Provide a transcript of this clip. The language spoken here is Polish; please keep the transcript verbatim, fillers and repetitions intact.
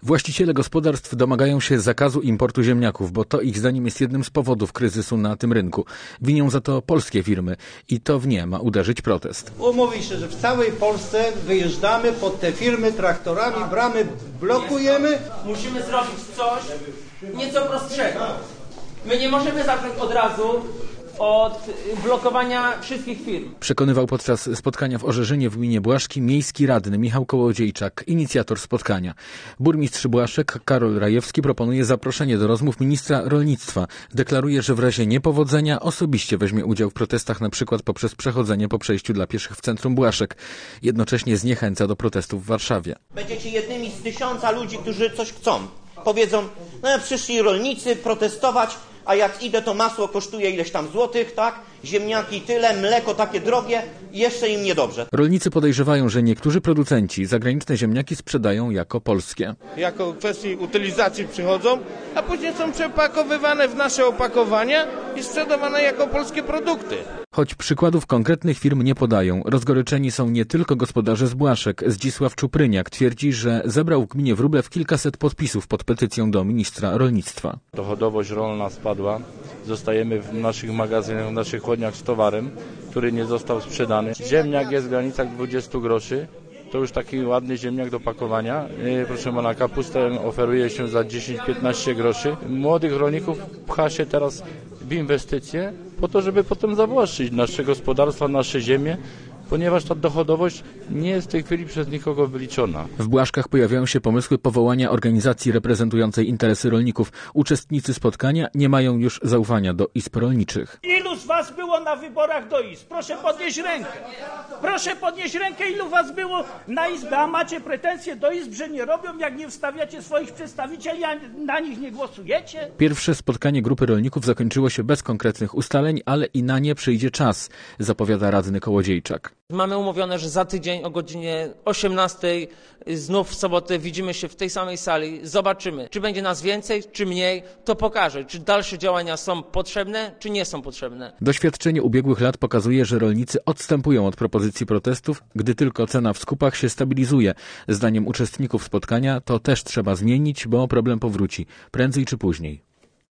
Właściciele gospodarstw domagają się zakazu importu ziemniaków, bo to ich zdaniem jest jednym z powodów kryzysu na tym rynku. Winią za to polskie firmy i to w nie ma uderzyć protest. Mówi się, że w całej Polsce wyjeżdżamy pod te firmy traktorami, bramy blokujemy. Musimy zrobić coś nieco prostszego. My nie możemy zacząć od razu od blokowania wszystkich firm. Przekonywał podczas spotkania w Orzeżynie w gminie Błaszki miejski radny Michał Kołodziejczak, inicjator spotkania. Burmistrz Błaszek Karol Rajewski proponuje zaproszenie do rozmów ministra rolnictwa. Deklaruje, że w razie niepowodzenia osobiście weźmie udział w protestach, na przykład poprzez przechodzenie po przejściu dla pieszych w centrum Błaszek. Jednocześnie zniechęca do protestów w Warszawie. Będziecie jednymi z tysiąca ludzi, którzy coś chcą. Powiedzą, no przyszli rolnicy protestować, a jak idę, to masło kosztuje ileś tam złotych, tak? Ziemniaki tyle, mleko takie drogie i jeszcze im niedobrze. Rolnicy podejrzewają, że niektórzy producenci zagraniczne ziemniaki sprzedają jako polskie. Jako kwestii utylizacji przychodzą, a później są przepakowywane w nasze opakowania i sprzedawane jako polskie produkty. Choć przykładów konkretnych firm nie podają, rozgoryczeni są nie tylko gospodarze z Błaszek. Zdzisław Czupryniak twierdzi, że zebrał w gminie Wróblew kilkaset podpisów pod petycją do ministra rolnictwa. Dochodowość rolna spadła. Zostajemy w naszych magazynach, w naszych chłodniach z towarem, który nie został sprzedany. Ziemniak jest w granicach dwudziestu groszy. To już taki ładny ziemniak do pakowania. Proszę pana, kapustę oferuje się za dziesięć do piętnastu groszy. Młodych rolników pcha się teraz w inwestycje po to, żeby potem zawłaszczyć nasze gospodarstwa, nasze ziemię, ponieważ ta dochodowość nie jest w tej chwili przez nikogo wyliczona. W Błaszkach pojawiają się pomysły powołania organizacji reprezentującej interesy rolników. Uczestnicy spotkania nie mają już zaufania do izb rolniczych. Ilu z was było na wyborach do izb? Proszę podnieść rękę. Proszę podnieść rękę, ilu was było na izbę, a macie pretensje do izb, że nie robią, jak nie wstawiacie swoich przedstawicieli, a na nich nie głosujecie? Pierwsze spotkanie grupy rolników zakończyło się bez konkretnych ustaleń, ale i na nie przyjdzie czas, zapowiada radny Kołodziejczak. Mamy umówione, że za tydzień o godzinie osiemnastej znów w sobotę widzimy się w tej samej sali. Zobaczymy, czy będzie nas więcej, czy mniej. To pokaże, czy dalsze działania są potrzebne, czy nie są potrzebne. Doświadczenie ubiegłych lat pokazuje, że rolnicy odstępują od propozycji protestów, gdy tylko cena w skupach się stabilizuje. Zdaniem uczestników spotkania to też trzeba zmienić, bo problem powróci prędzej czy później.